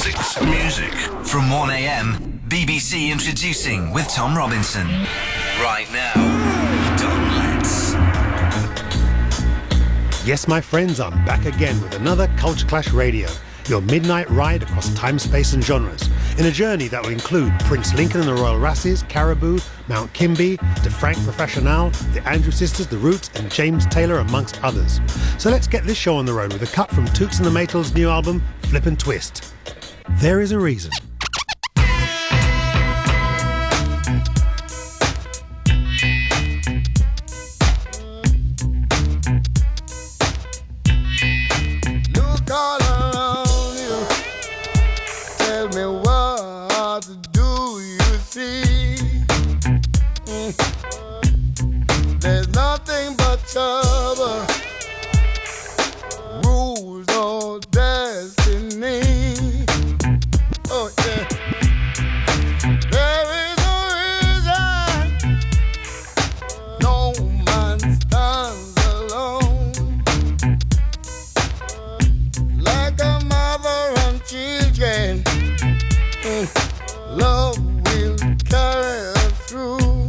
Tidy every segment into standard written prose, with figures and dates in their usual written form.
classics music. From 1am, BBC Introducing with Tom Robinson. Right now, Don Letts. Yes, my friends, I'm back again with another Culture Clash Radio, your midnight ride across time, space and genres, in a journey that will include Prince Lincoln and the Royal Rassies, Caribou, Mount Kimby, the Frank Professional, the Andrew Sisters, the Roots and James Taylor, amongst others. So let's get this show on the road with a cut from Toots and the Maytals' new album, Flip and Twist. There is a reason. Look all around you. Tell me what do you see? There's nothing but trouble. Rules or destiny. Oh yeah. There is a reason. No man stands alone. Like a mother and children, love will carry us through.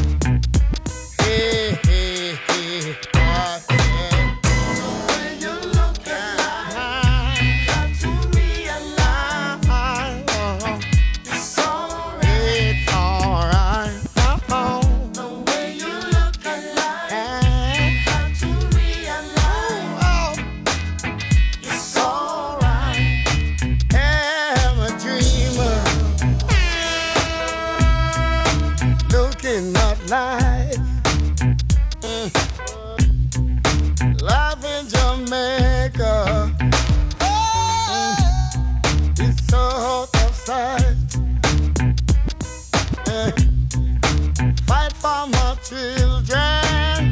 Hey, hey, hey, oh, yeah. When you look at life, you got to realize it's alright. It's alright. The way you look at life, you got to realize it's alright. I'm a dreamer, looking at life. Life in Jamaica, it's so hot outside. Fight for my children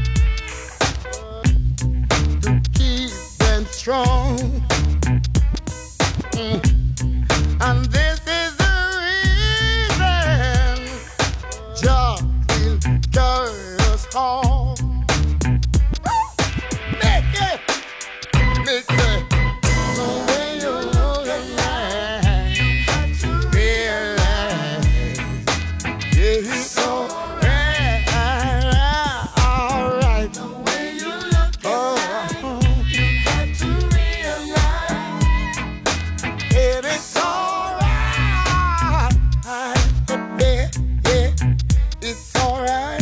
to keep them strong. And this is the reason Jah will carry us home. Make it, make it. The way you look at life, realize it's alright, alright. The way you look at life, you got to realize it is alright. Yeah, yeah, it's alright.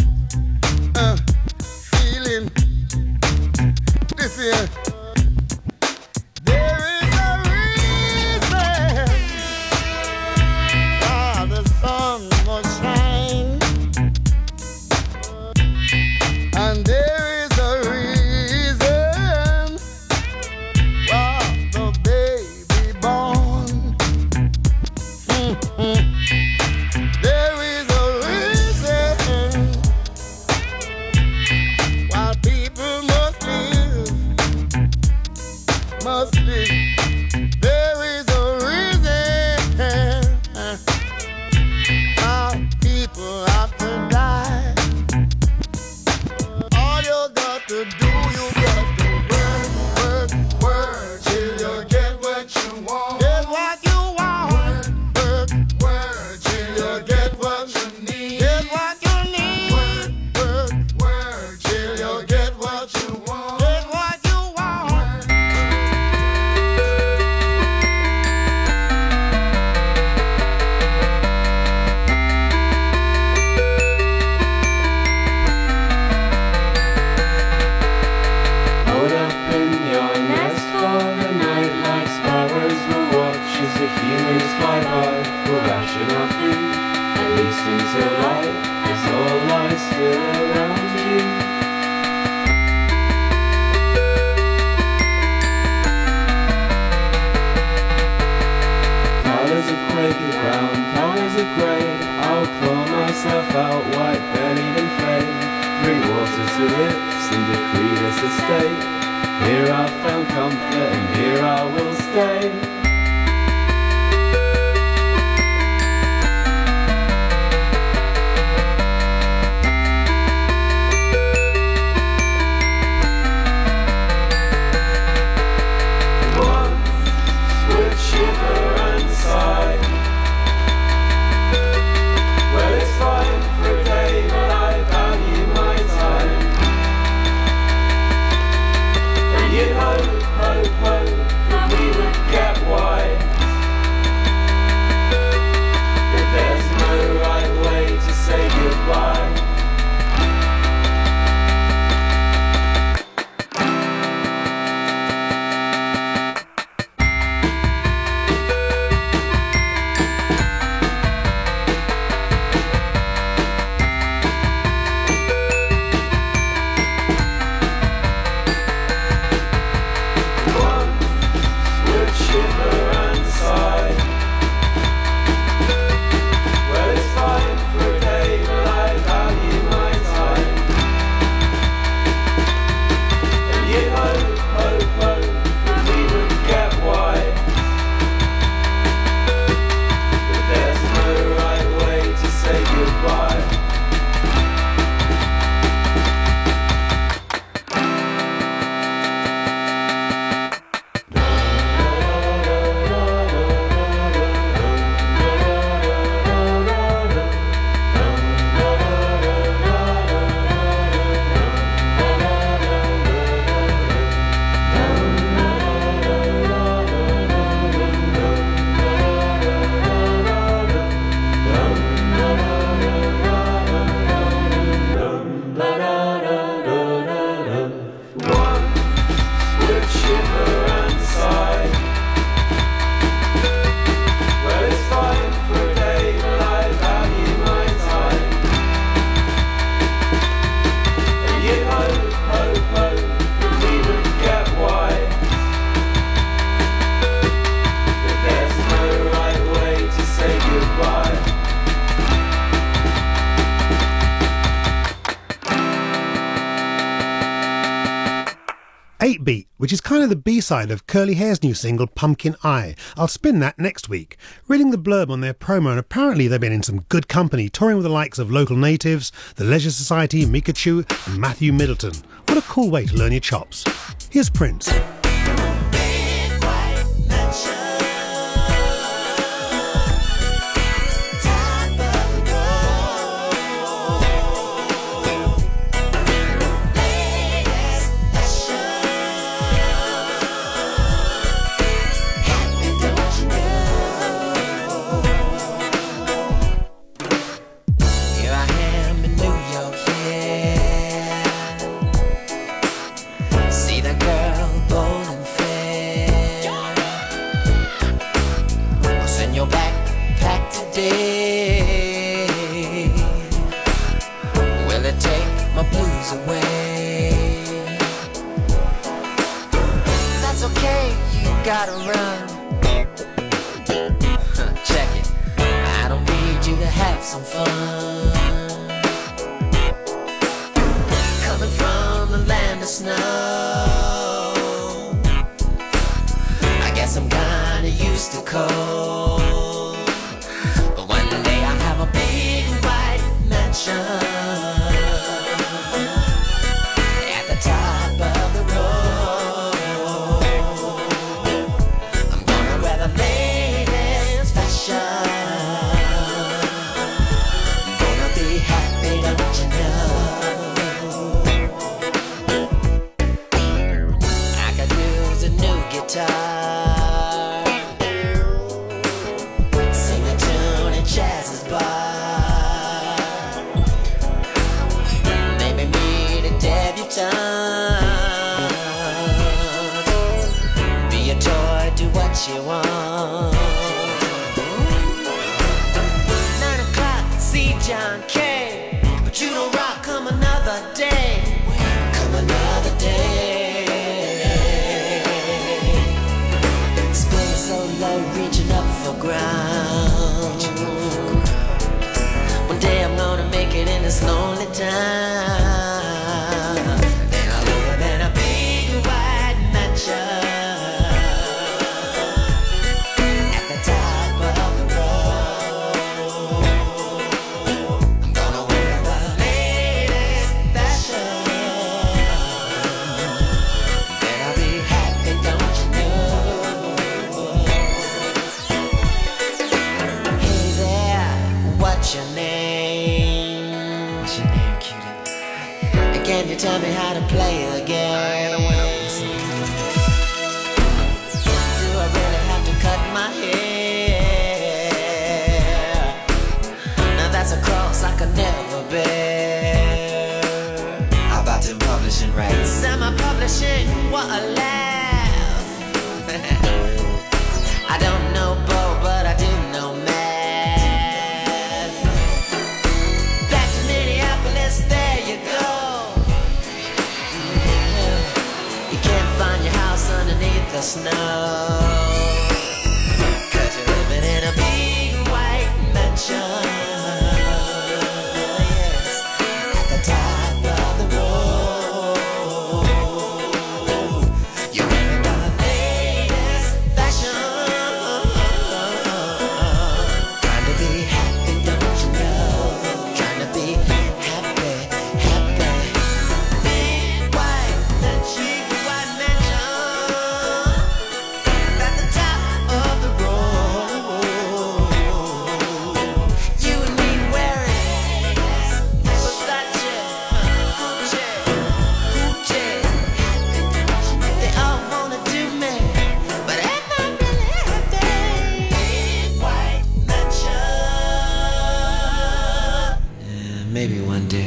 Feeling this here. There is a reason why the sun must shine, and there is a reason why the baby born. There is a reason why people must live, must live. There is a reason why people have to die. All you got to do, you got to work, work, work till you get what you want. Get what you want. Work, work till you get what you need. Get what you need. Work, work, work till you get what you want. Get what you want. Hold up in your nest for the night, like sparrows will watch as the humans fly by. We'll ration our food, at least until light is all lies still around you. Colours of quake and brown, colours of grey. I'll claw myself out, white bellied and flame. Bring water to lips and decree us a state. Here I found comfort and here I will stay. Once would shiver and sigh. 8 Beat, which is kind of the B-side of Curly Hair's new single Pumpkin Eye. I'll spin that next week. Reading the blurb on their promo, and apparently they've been in some good company, touring with the likes of Local Natives, The Leisure Society, Mikachu and Matthew Middleton. What a cool way to learn your chops. Here's Prince. Gotta run. Check it. I don't need you to have some fun. Coming from the land of snow, I guess I'm kinda used to cold. But one day I'll have a big white mansion at the top of the road. Sing a tune at Jazz's bar. Maybe meet a debutante. Be a toy, do what you want. 9 o'clock, see John Kay. But you don't rock, come another day. Come another day. Reaching up for ground. One day I'm gonna make it in this lonely town. Then I'll live in a big white mansion at the top of the road. I'm gonna wear the latest fashion. Then I'll be happy, don't you know? What's your name? What's your name, cutie? And can you tell me how to play a game? Do I really have to cut my hair? Now that's a cross I could never bear. How about them publishing rights? Semi-publishing, what a laugh. I don't know Bo, but I do know Matt. There you go. You can't find your house underneath the snow, 'cause you're living in a big white mansion. Yes, at the top of the road. You're wearing the latest fashion. Trying to be happy, don't you know? Trying to be maybe one day.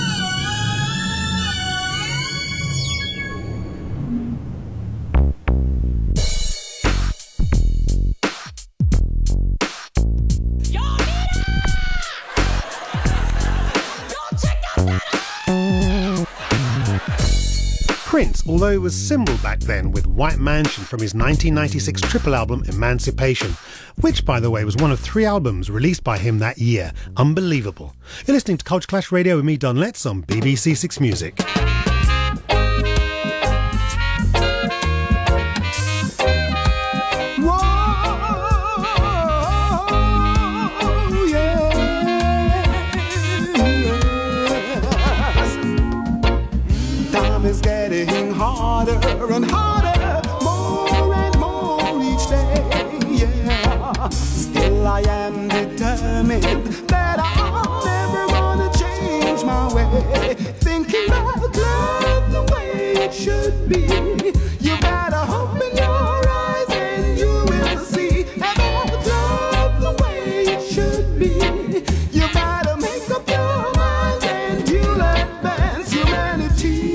Prince, although he was symbol back then with White Mansion from his 1996 triple album Emancipation, which, by the way, was one of 3 albums released by him that year. Unbelievable. You're listening to Culture Clash Radio with me, Don Letts, on BBC 6 Music. trying harder and harder, more and more each day, yeah. Still I am determined that I'm never gonna change my way. Thinking about love the way it should be. You gotta open your eyes and you will see about love the way it should be. You gotta make up your mind and you'll advance humanity.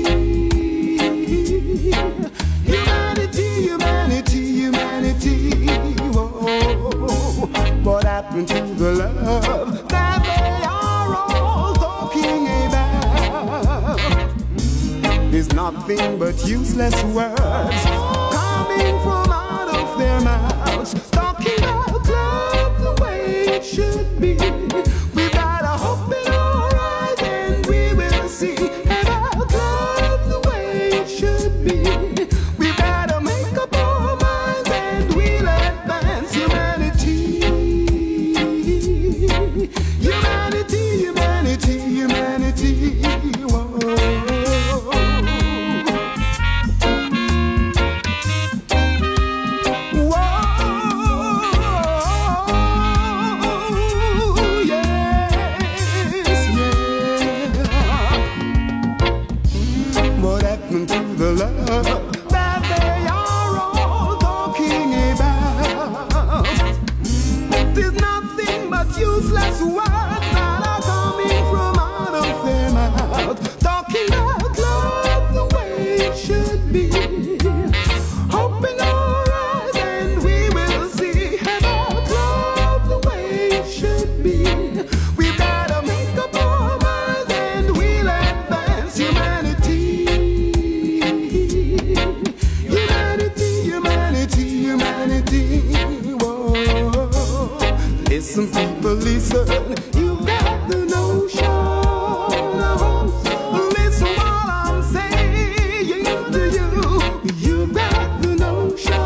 Humanity, humanity, humanity. Whoa. What happened to the love that they are all talking about? There's nothing but useless words coming from out of their mouths, talking about love the way it should be. We gotta open our eyes and we will see about love the way it should be. We gotta make up our minds and we'll advance humanity. Humanity, humanity, humanity. Whoa. The love that they are all talking about. There's nothing but useless words that are coming from out of their mouth, talking about love the way it should be. Open our eyes and we will see about love the way it should be. We've gotta make up our minds and we'll advance humanity. Humanity, whoa. Listen, people, listen. You've got the notion. Listen what I'm saying to you. You've got the notion.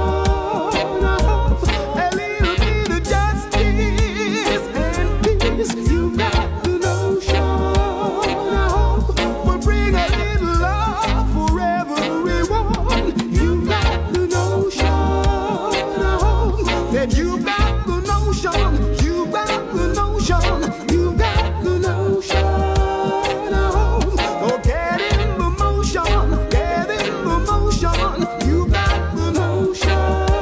A little bit of justice and peace. You've got the notion. We'll bring a little love for everyone. You've got the notion. That you've got the notion, you've got the notion, you've got the notion. Oh, get in the motion, get in the motion, you've got the notion.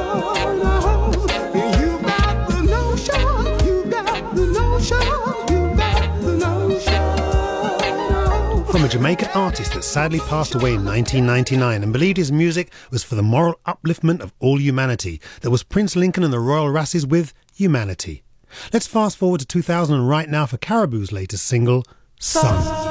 You've got the notion, you've got the notion, you've got the notion. From a Jamaican artist that sadly passed away in 1999 and believed his music was for the moral upliftment of all humanity, that was Prince Lincoln and the Royal Rassies with Humanity. Let's fast forward to 2000 right now for Caribou's latest single, Sun.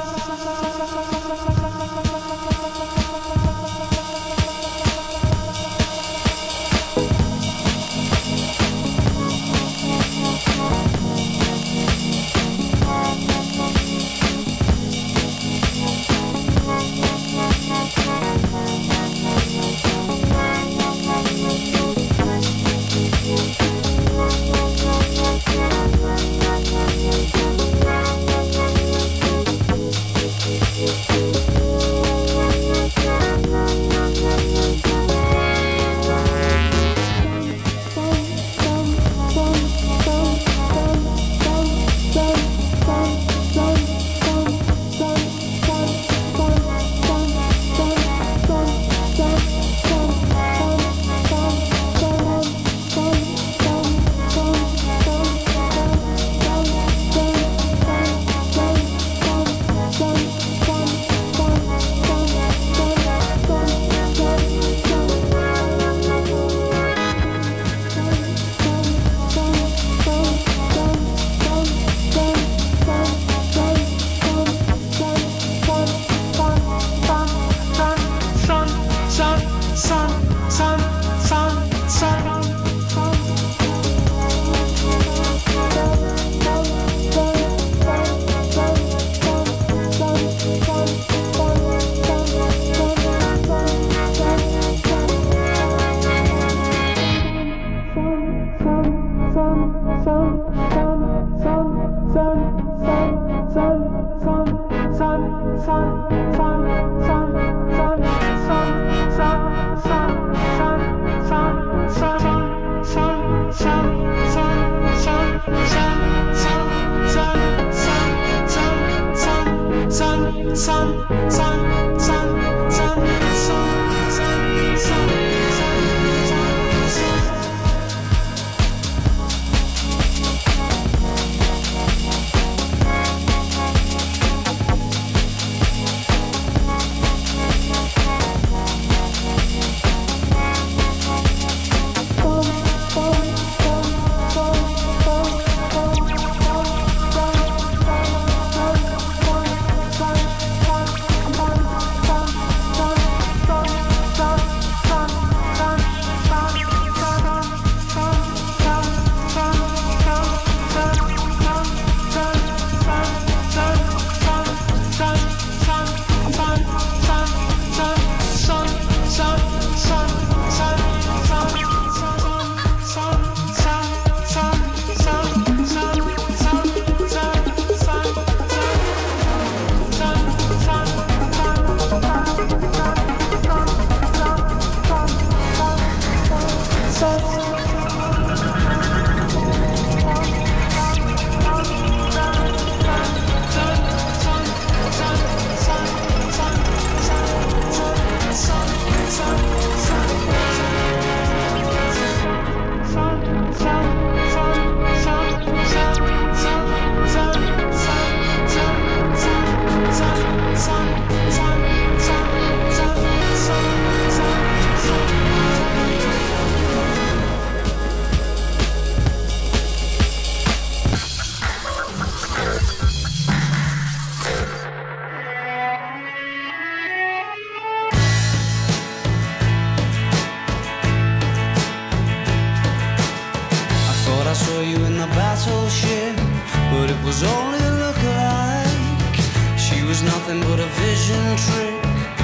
battleship, but it was only a look-alike. She was nothing but a vision trick.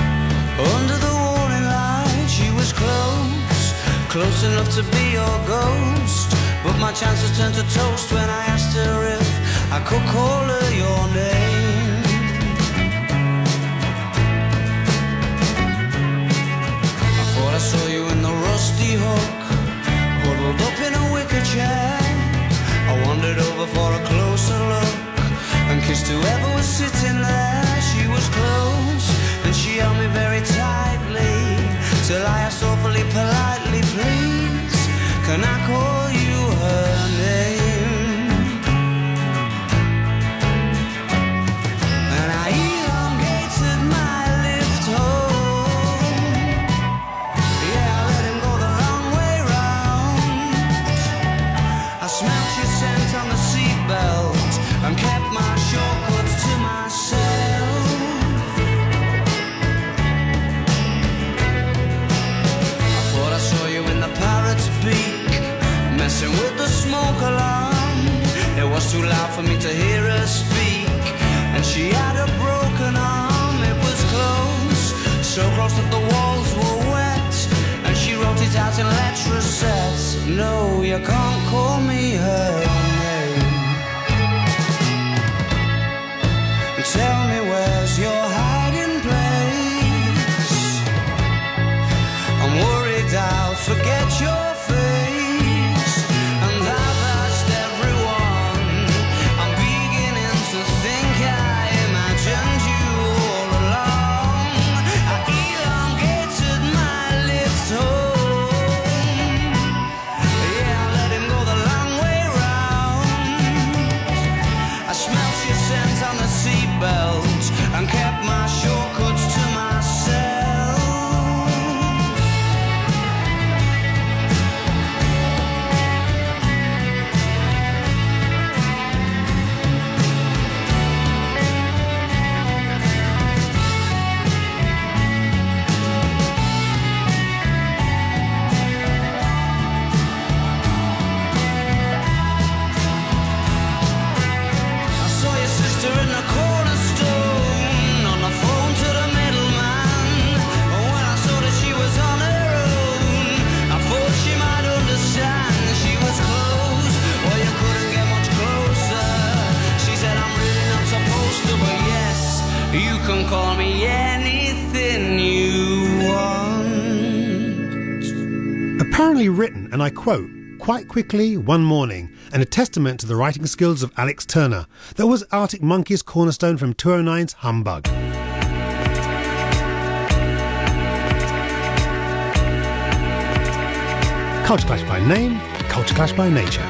Under the warning light, she was close, close enough to be your ghost. But my chances turned to toast when I asked her if I could call her your name. I thought I saw you in the rusty hook, huddled up in a wicker chair. I wandered over for a closer look and kissed whoever was sitting there. She was close and she held me very tightly, till I asked awfully politely, please, can I call you her name? And I elongated my lift home. Yeah, I let him go the long way round. I smelled your scent on the seatbelt and kept my shortcuts to myself. I thought I saw you in the parrot's beak, messing with the smoke alarm. It was too loud for me to hear her speak, and she had a broken arm. It was close, so close that the walls were wet, and she wrote it out in letters set. No, you can't call me her name. Tell me, where's your hiding place? I'm worried I'll forget your face, and I've asked everyone. I'm beginning to think I imagined you all along. I elongated my lift home. Yeah, I let him go the long way round. I smelt your scent on the seatbelt and kept my shortcuts to myself. I saw your sister in the cornerstone, on the phone to the middleman. When I saw that she was on her own, I thought she might understand. She was close, well, you couldn't get much closer. She said, I'm really not supposed to, but yes, you can call me anything you want. Apparently written, and I quote, quite quickly one morning, and a testament to the writing skills of Alex Turner. That was Arctic Monkeys' cornerstone from 209's Humbug. Culture Clash by name, Culture Clash by nature.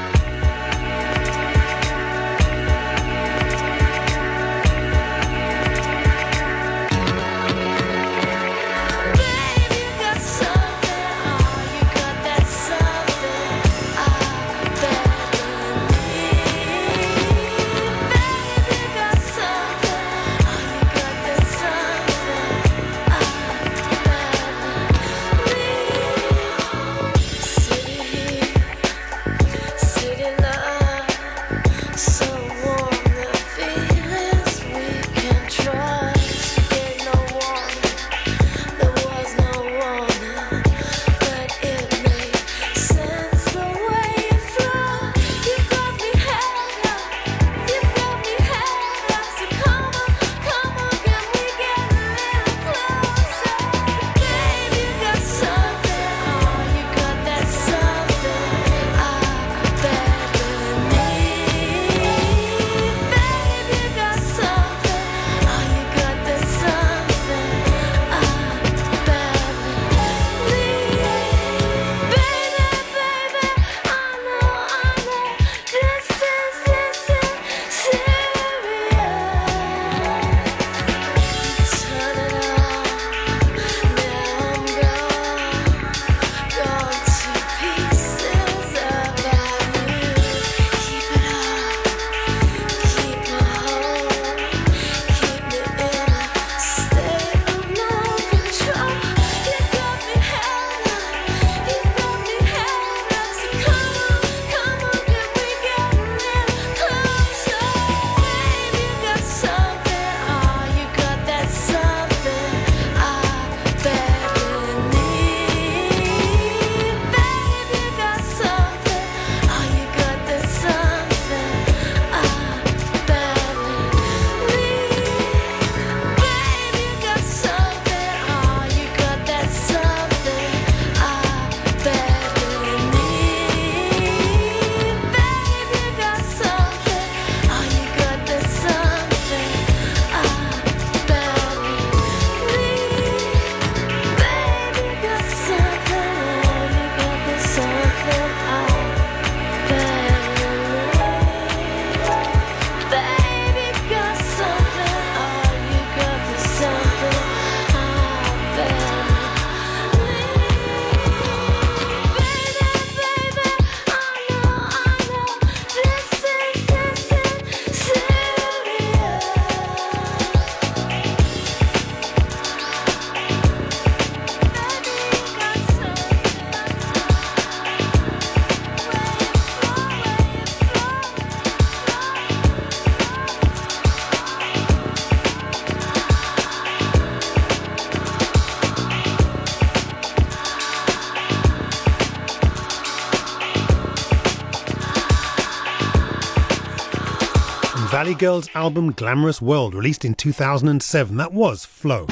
Valley Girl's album Glamorous World, released in 2007. That was Flow.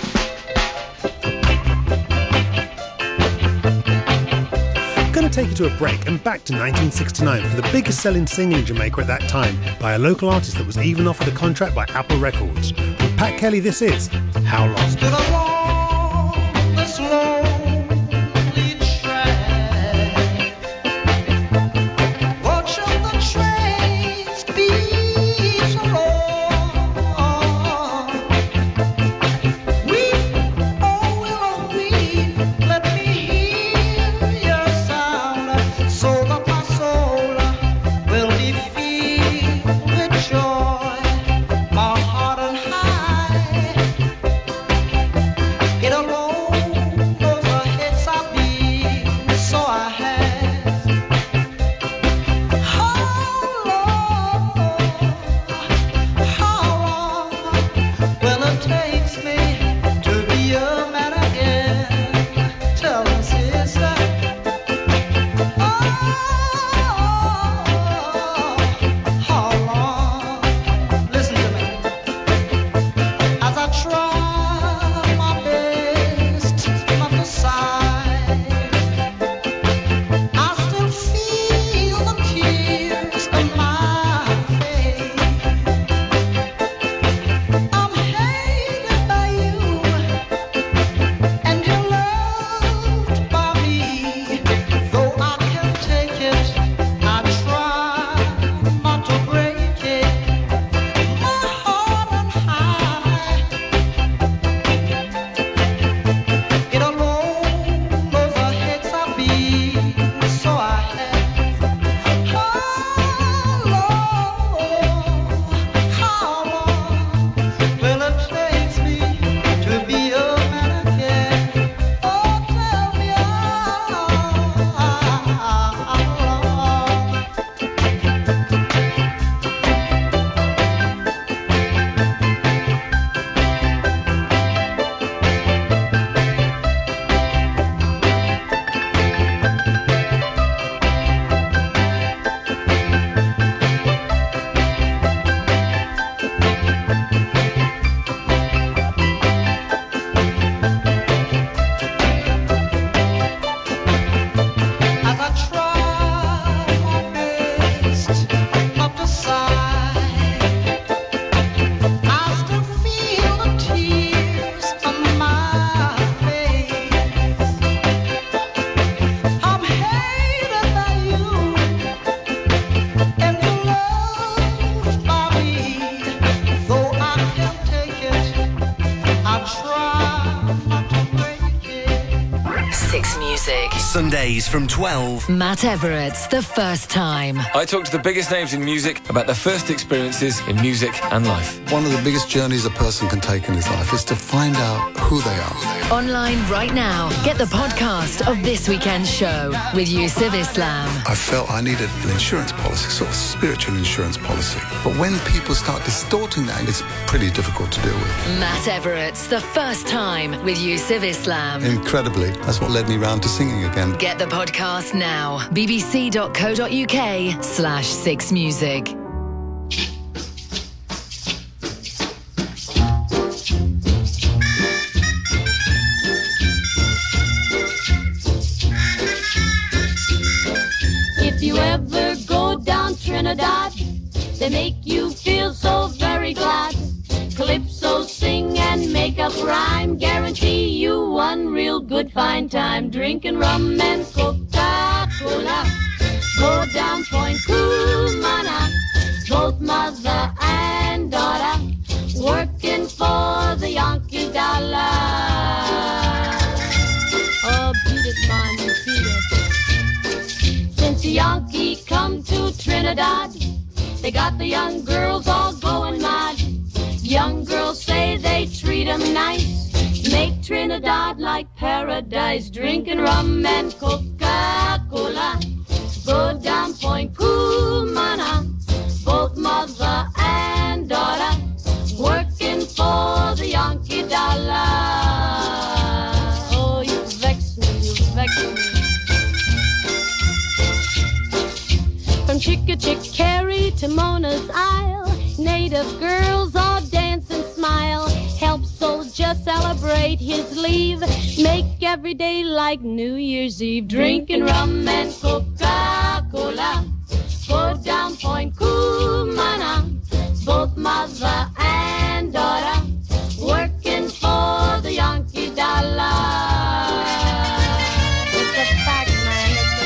Going to take you to a break and back to 1969 for the biggest selling single in Jamaica at that time by a local artist that was even offered a contract by Apple Records. With Pat Kelly, this is How Long. Those Sundays from 12. Matt Everett's The First Time. I talk to the biggest names in music about their first experiences in music and life. One of the biggest journeys a person can take in his life is to find out who they are. Online right now. Get the podcast of this weekend's show with Yusuf Islam. I felt I needed an insurance policy, sort of spiritual insurance policy. But when people start distorting that, it's pretty difficult to deal with. Matt Everett's The First Time with Yusuf Islam. Incredibly, that's what led me round to singing again. Get the podcast now. bbc.co.uk/6music. If you ever go down Trinidad, they make you feel so very glad. Calypso, sing and make up rhyme, guarantee you one real good fine time. Drinking rum and Coca-Cola, go down Point Cumana, both mother and daughter, working for the Yankee dollar. Oh, beat it, man, beat it. Since the Yankee come to Trinidad, they got the young girls all going mad. Young girls say they treat 'em nice, make Trinidad like paradise. Drinking rum and Coca-Cola, go down Point Cumana, both mother and daughter, working for the Yankee dollar. Oh, you vex me, you vex me. From Chickahominy to Mona's Isle, native girls all dance and smile. Help soldier celebrate his leave, make every day like New Year's Eve. Drinking rum and Coca-Cola, go down Point Cumana, both mother and daughter, working for the Yankee dollar. It's a fact, man, it's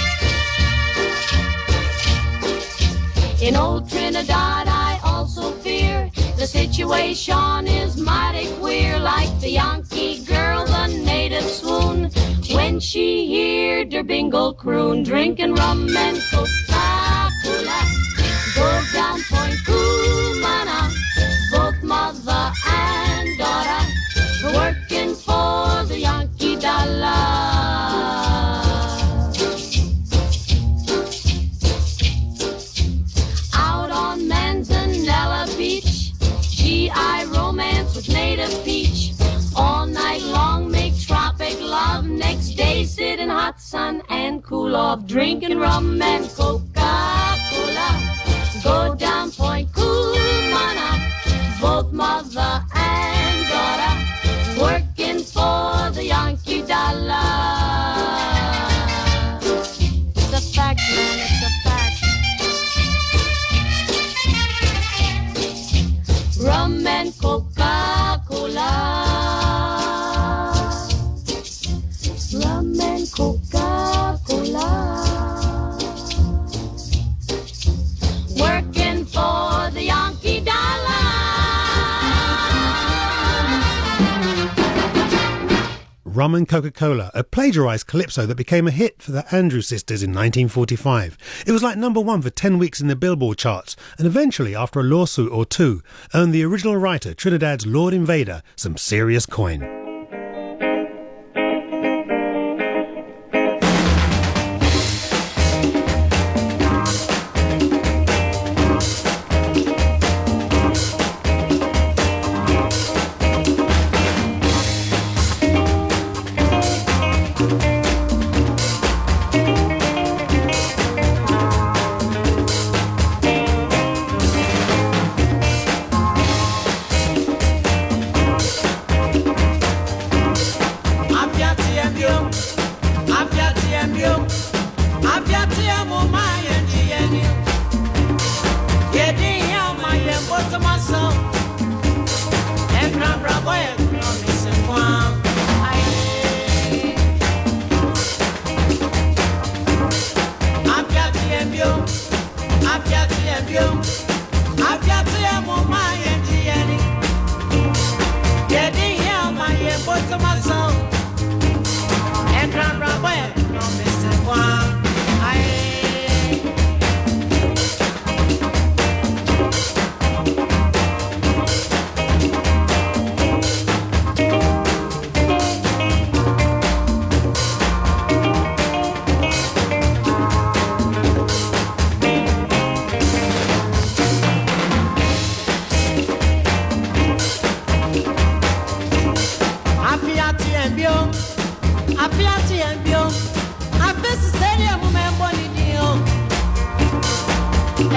a fact. In old Trinidad I also fear the situation is mighty queer. Like the Yankee girl, the native swoon when she heard her bingle croon. Drinking rum and Coca-Cola, go down Point Cumana, both mother and daughter, working for the Yankee dollar. Out on Manzanella Beach, GI romance with native peach. All night long make tropic love, next day sit in hot sun and cool off. Drinking rum and Coca-Cola, go down Point Cumana, both mother and daughter, working for the Yankee dollar. It's a fact, man, it's a fact. Rum and Coca-Cola, rum and Coca-Cola, working for the Yankee dollar. Rum and Coca-Cola, a plagiarised calypso that became a hit for the Andrews Sisters in 1945. It was like number one for 10 weeks in the Billboard charts, and eventually, after a lawsuit or two, earned the original writer, Trinidad's Lord Invader, some serious coin.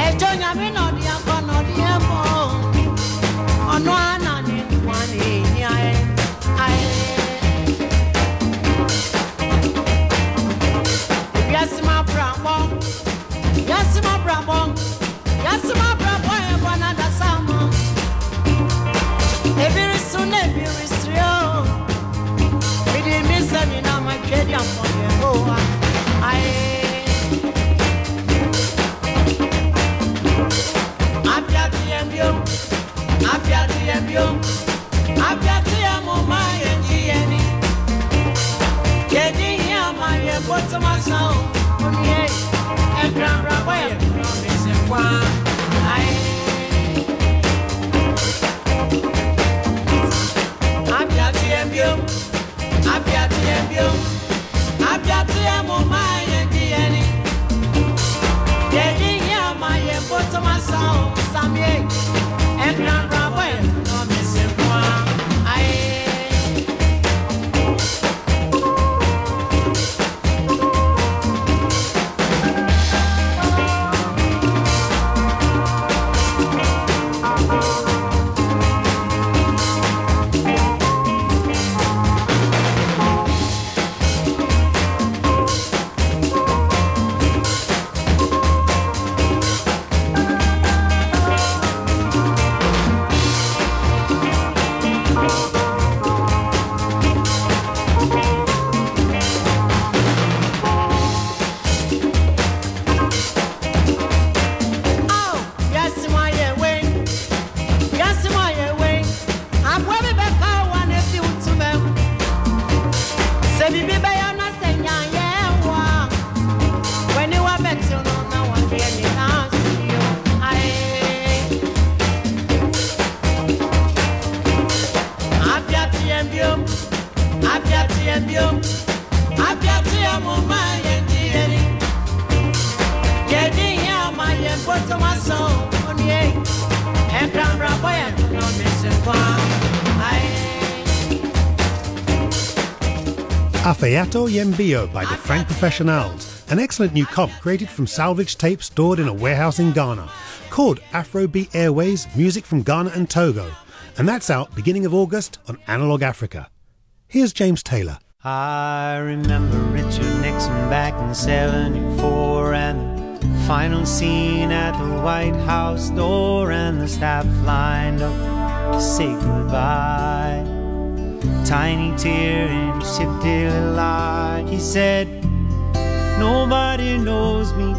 Afeato Yembio by the Frank Professionals, an excellent new comp created from salvaged tapes stored in a warehouse in Ghana, called Afrobeat Airways Music from Ghana and Togo, and that's out beginning of August on Analog Africa. Here's James Taylor. I remember Richard Nixon back in '74 and the final scene at the White House door and the staff lined up to say goodbye. Tiny tear in his shifty little eye. He said, nobody knows me,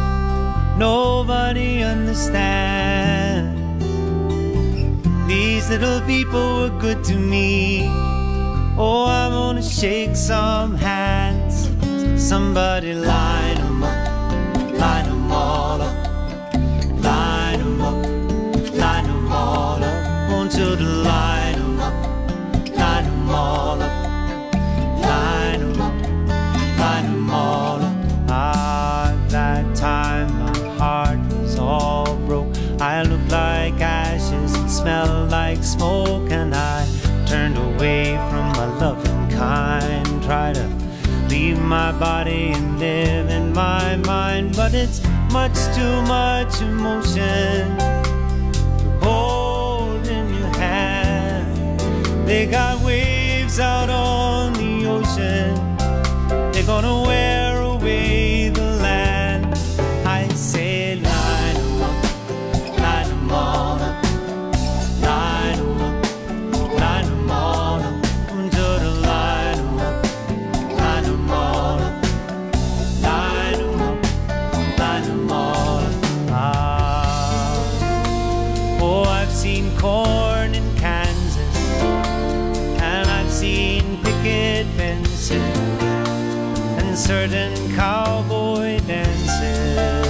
nobody understands. These little people were good to me. Oh, I wanna shake some hands. Somebody line 'em up, line 'em all up, line 'em up, line 'em all up. Want you to line 'em up, line 'em all up, line 'em up, line 'em all up. Ah, at that time my heart was all broke. I looked like ashes and smelled like smoke, and I turned away from my loving kind. Try to leave my body and live in my mind, but it's much too much emotion to hold in your hand. They got waves out on the ocean, they're gonna wear away the land. I say line 'em up, line 'em all up, line 'em up, line 'em all up. Come to the line 'em up, line 'em all up, line 'em up, line 'em all up. Ah, oh, I've seen corn in Kansas, and I've seen picket fences and certain cowboy dances.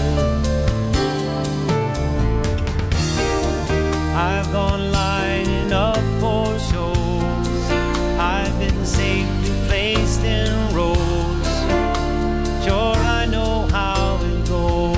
I've gone lining up for shows, I've been safely placed in rows. Sure, I know how it goes.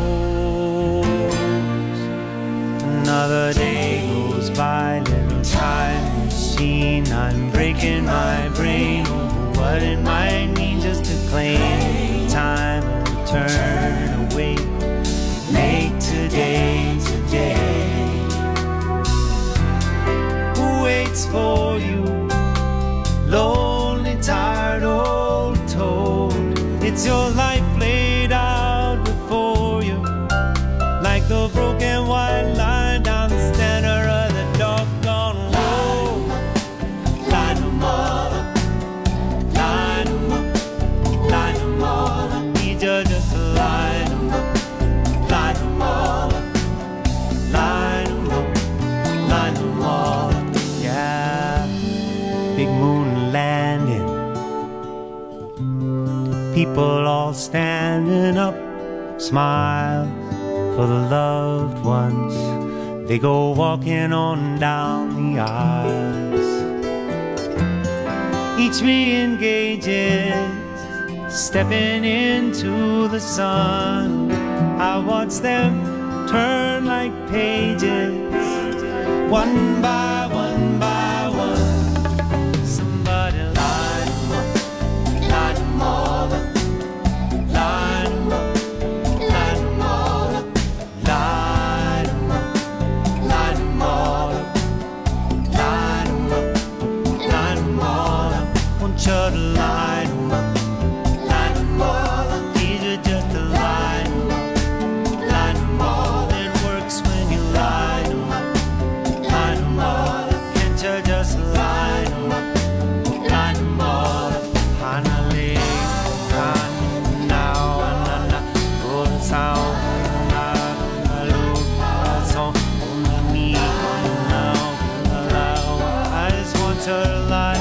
Another day goes by, little time machine. I'm breaking my brain over what it might mean just to claim time and turn away. Make today for you. Lonely, tired, old toad. It's your life laid out before you, like the broken white line down the center of the doggone road. Line them all up, line them up, line them all up. Need you just to line them up, line them all up, line them up, line them all up. Yeah, big moon landing, people all standing up, smiles for the loved ones. They go walking on down the aisles. Each me engages, stepping into the sun. I watch them turn like pages, one by one by one. Somebody line them up, line them all up, line them up, line them all up, line them up, line them all up, line them up, line them all up. Want you to line them up, line them all up. Need you just to line them up, line them all. It works when you line them up, line them all up. Can't you just line them up, line them all up. Finally, now, go to sound, I just want you to line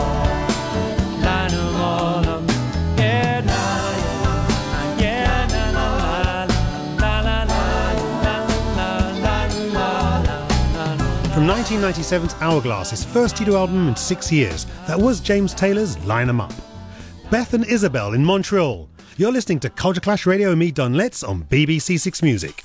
them all up, yeah, yeah, la la la la la la la. From 1997's Hourglass, his first studio album in 6 years, that was James Taylor's Line 'Em Up. Beth and Isabel in Montreal. You're listening to Culture Clash Radio and me, Don Letts, on BBC Six Music.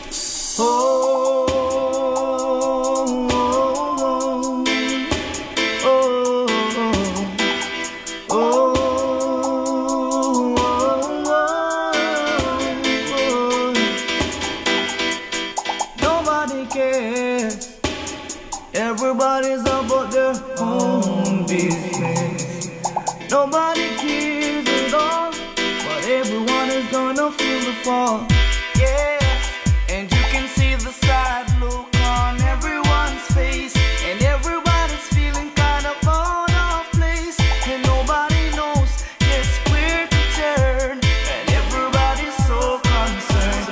Nobody cares. Everybody's about their own business. Nobody cares at all, but everyone is gonna feel the fall. Yeah, and you can see the sad look on everyone's face, and everybody's feeling kind of out of place, and nobody knows just where to turn, and everybody's so concerned.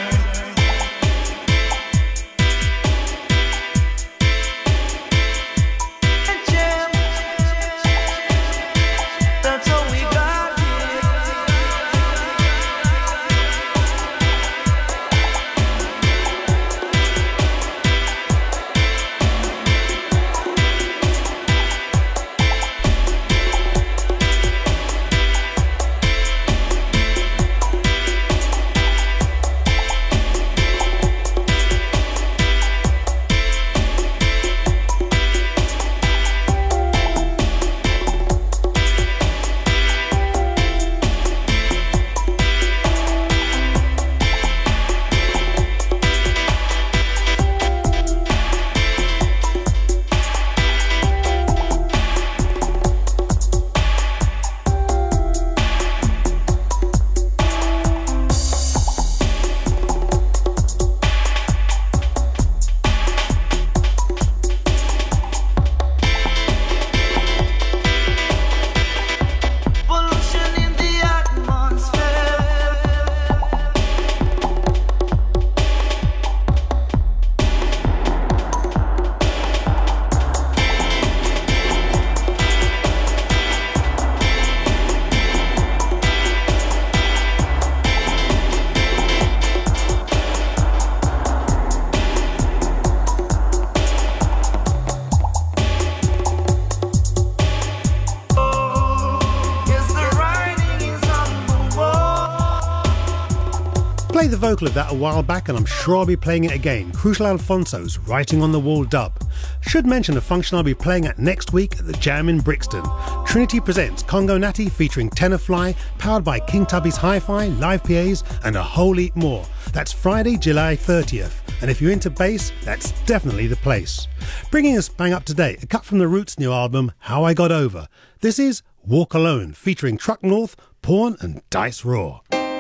That's all we got here. Played the vocal of that a while back and I'm sure I'll be playing it again. Crucial Alfonso's Writing on the Wall dub. Should mention a function I'll be playing at next week at the Jam in Brixton. Trinity presents Congo Natty featuring Tenorfly, powered by King Tubby's Hi-Fi, live PAs and a whole heap more. That's Friday, July 30th. and if you're into bass, that's definitely the place. Bringing us bang up to date, a cut from the Roots' new album, How I Got Over. This is Walk Alone, featuring Truck North, Pawn and Dice Raw.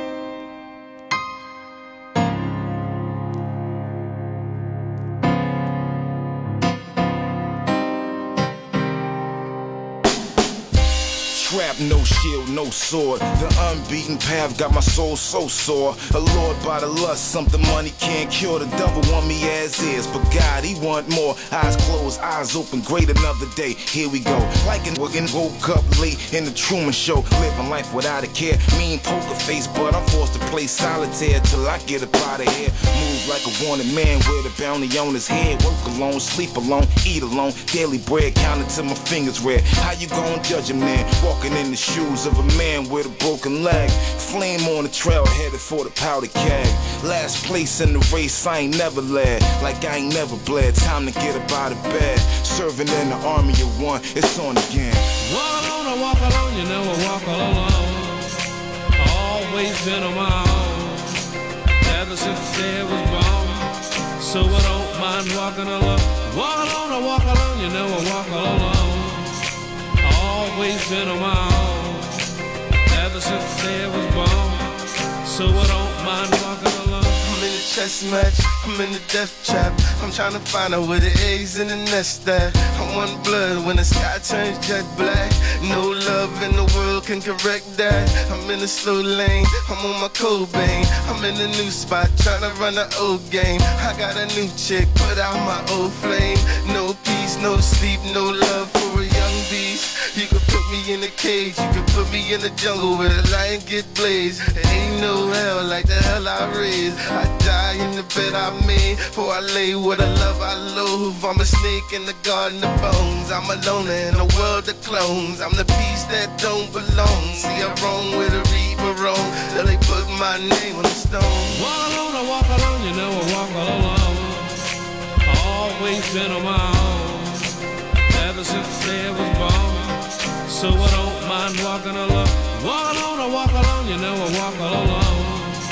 Trap, no shield, no sword. The unbeaten path got my soul so sore. Allured by the lust, something money can't cure. The devil want me as is, but God, he want more. Eyes closed, eyes open, great another day. Here we go. Like an working, woke up late in the Truman Show. Living life without a care. Mean poker face, but I'm forced to play solitaire till I get up out of here. Move like a wanted man with a bounty on his head. Work alone, sleep alone, eat alone. Daily bread counted till my fingers red. How you gon' judge him then? Walking in the shoes of a man with a broken leg. Flame on the trail headed for the powder keg. Last place in the race, I ain't never led. Like I ain't never bled. Time to get up out of bed. Serving in the army of one, it's on again. Walk alone, I walk alone, you know I walk alone. Always been on my own. Ever since the day I was born. So I don't mind walking alone. Walk alone, I walk alone, you know I walk alone. Always been on my own. Ever since the day I was born. So I don't mind walking alone. I'm in a chess match, I'm in the death trap. I'm trying to find out where the eggs in the nest at. I want blood when the sky turns jet black. No love in the world can correct that. I'm in a slow lane, I'm on my Cobain. I'm in a new spot, trying to run the old game. I got a new chick, put out my old flame. No peace, no sleep, no love for a young beast. You can put me in a cage, you can put me in the jungle where the lion get blazed. There ain't no hell like the hell I raised. I die in the bed I made, for I lay with a love I loathe. I'm a snake in the garden of bones. I'm a loner in a world of clones. I'm the beast that don't belong. See, I'm wrong with a reaper wrong, till they put my name on the stone. Walk alone, I walk alone, you know I walk alone. Always been on my own. Ever since the day I was born. So I don't mind walking alone. Walk alone, I walk alone, you know I walk alone.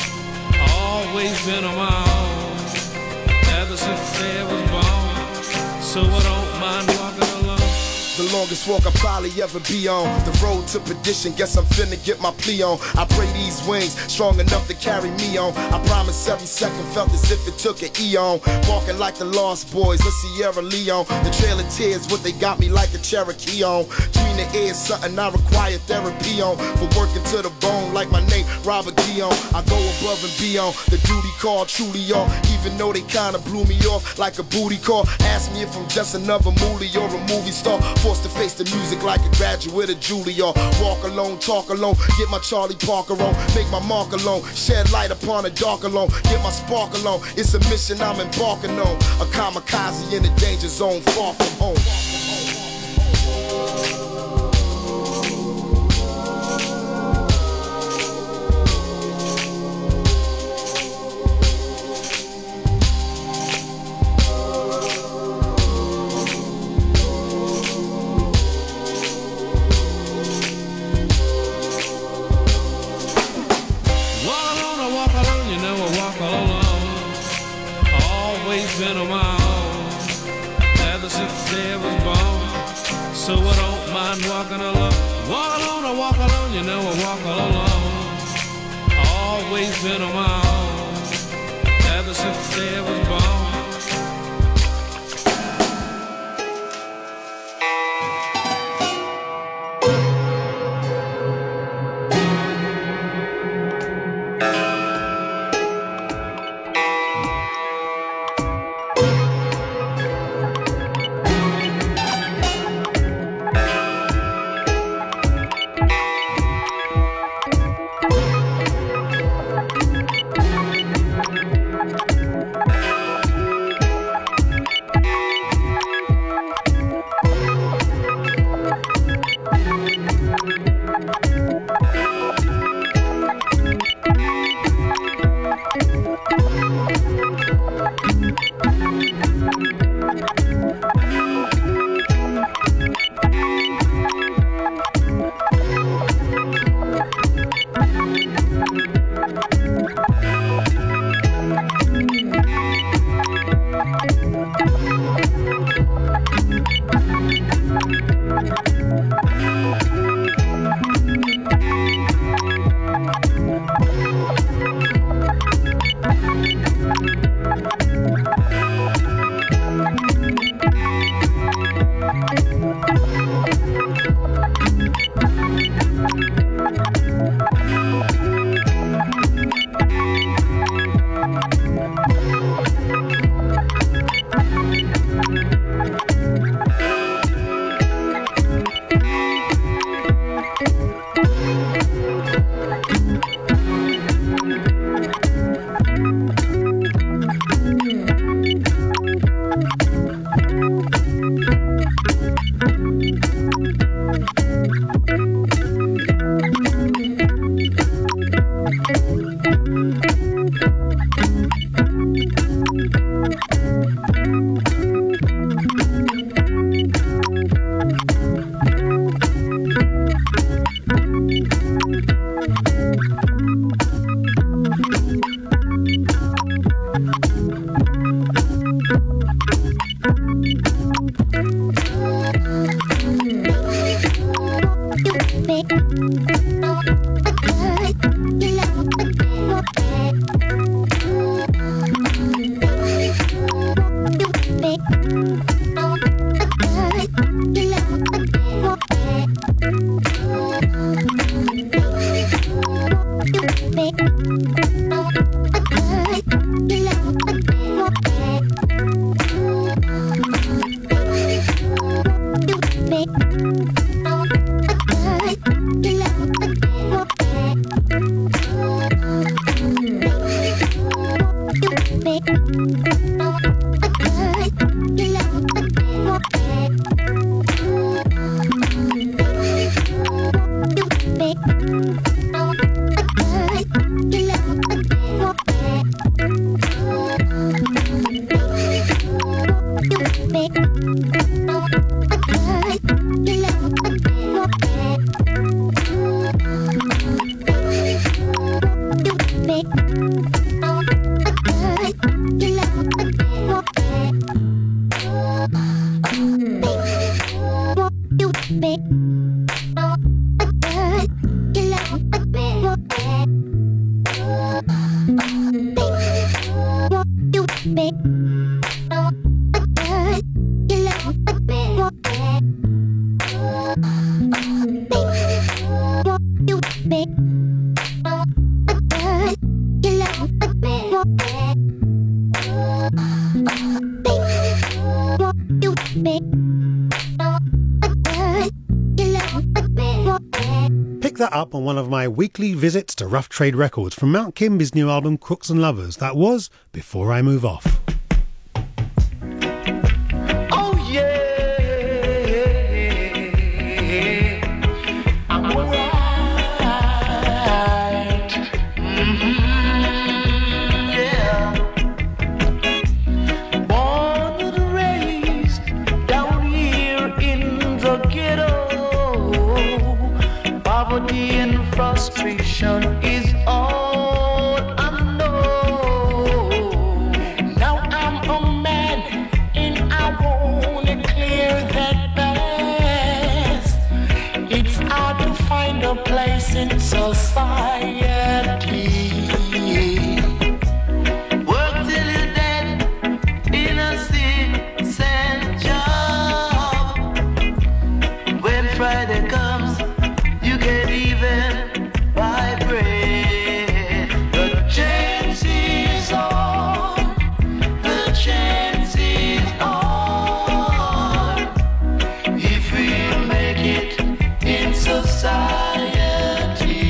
Always been on my own. Ever since the day I was born. So I don't mind walking alone. The longest walk I'll probably ever be on. The road to perdition, guess I'm finna get my plea on. I pray these wings strong enough to carry me on. I promise every second felt as if it took an eon. Walking like the Lost Boys, the Sierra Leone. The Trail of Tears, what they got me like a Cherokee on. Between the ears, something I require therapy on. For working to the bone like my name, Robert Guillaume. I go above and beyond, the duty called truly on. Even though they kinda blew me off like a booty call. Ask me if I'm just another movie or a movie star. Forced to face the music like a graduate of Juilliard. Walk alone, talk alone, get my Charlie Parker on. Make my mark alone, shed light upon a dark alone. Get my spark alone, it's a mission I'm embarking on. A kamikaze in the danger zone, far from home. Been on my own. Ever since the day I was born. So I don't mind walking alone. Walk alone, I walk alone, you know I walk alone. Always been on my own. Ever since the day I was born. Pick that up on one of my weekly visits to Rough Trade Records from Mount Kimby's new album Crooks and Lovers. That was Before I Move Off. Oh yeah, I'm alright. Yeah. Born and raised down here in the ghetto. Poverty and frustration is all I know. Now I'm a man and I wanna clear that past. It's hard to find a place in society. Work till you're dead in a 6-cent job. When Friday comes, you can't even buy bread. The chance is on. The chance is on. If we make it in society.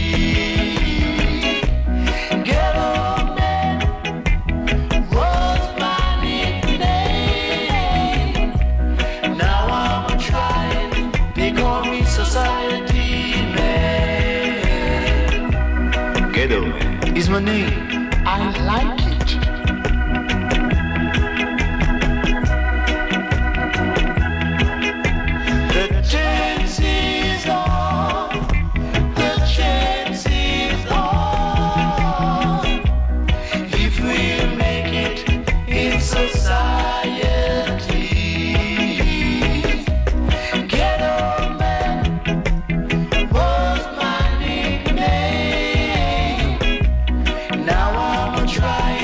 Ghetto man was my nickname. Now I'm trying to become a society man. Ghetto man is my name. I like it. The chance is on. The chance is on. If we make it in society. Ghetto man was my nickname. Now I'm trying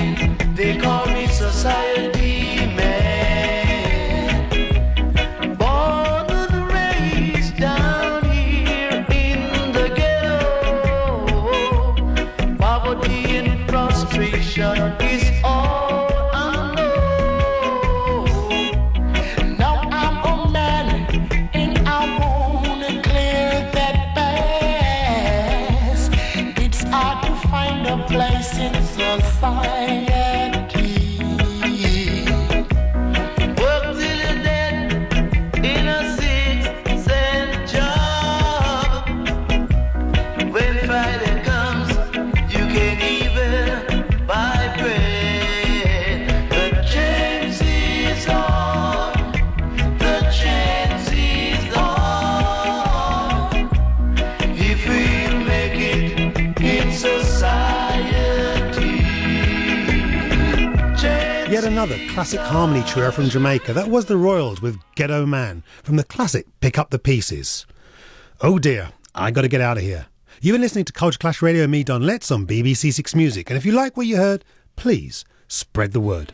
another classic harmony trio from Jamaica. That was the Royals with Ghetto Man from the classic Pick Up the Pieces. Oh dear, I got to get out of here. You've been listening to Culture Clash Radio and me, Don Letts, on BBC Six Music. And if you like what you heard, please spread the word.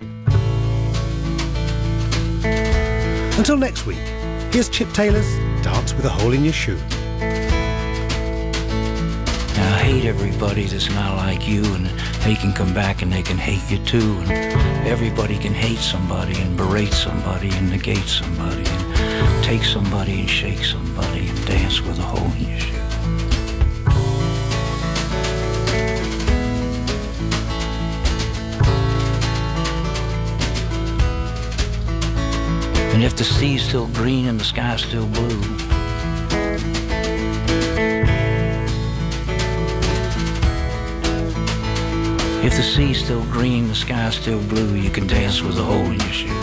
Until next week, here's Chip Taylor's Dance with a Hole in Your Shoe. Now, I hate everybody that's not like you, and they can come back and they can hate you too. And everybody can hate somebody and berate somebody and negate somebody and take somebody and shake somebody and dance with a hole in your shoe. And if the sea's still green and the sky's still blue, if the sea's still green, the sky's still blue, you can dance with a hole in your shoe.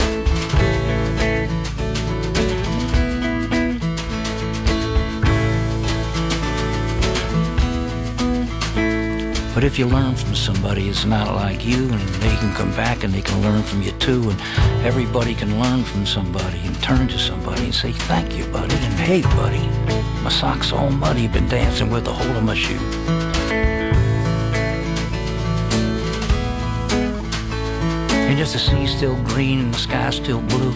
But if you learn from somebody that's not like you, and they can come back and they can learn from you too, and everybody can learn from somebody and turn to somebody and say, thank you, buddy, and hey, buddy, my sock's all muddy, been dancing with a hole in my shoe. And if the sea's still green and the sky's still blue,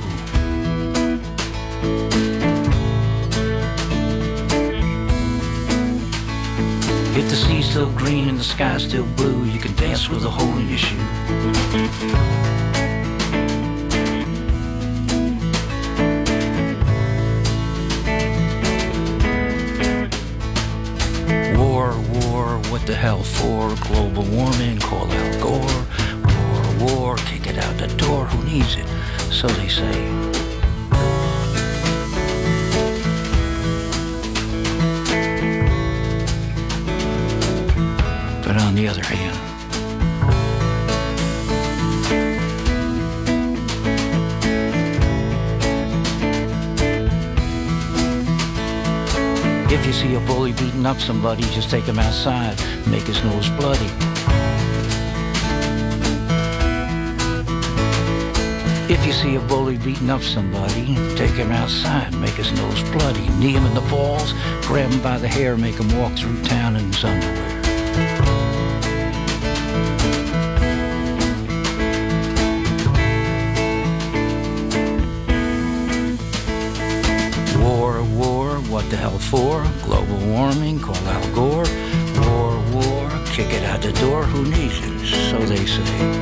if the sea's still green and the sky's still blue, you can dance with a hole in your shoe. War, what the hell for? Global warming, call Al Gore. War, kick it out the door, who needs it? So they say. But on the other hand, if you see a bully beating up somebody, just take him outside, make his nose bloody. If you see a bully beating up somebody, take him outside, make his nose bloody. Knee him in the balls, grab him by the hair, make him walk through town in his underwear. War, what the hell for? Global warming, call Al Gore. War, kick it out the door, who needs it? So they say.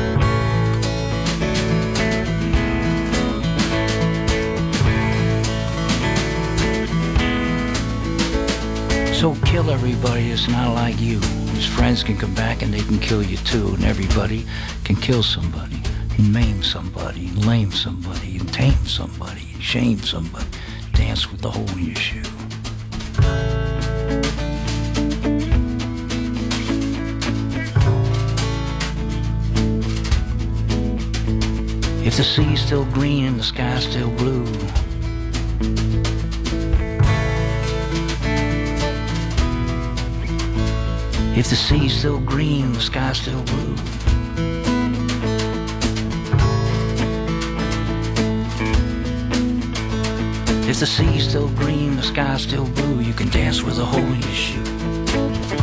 So kill everybody that's not like you. His friends can come back and they can kill you too. And everybody can kill somebody, and maim somebody, and lame somebody, and tame somebody, and shame somebody. Dance with the hole in your shoe. If the sea's still green and the sky's still blue, if the sea's still green and the sky's still blue, if the sea's still green, the sky's still blue, you can dance with a hole in your shoe.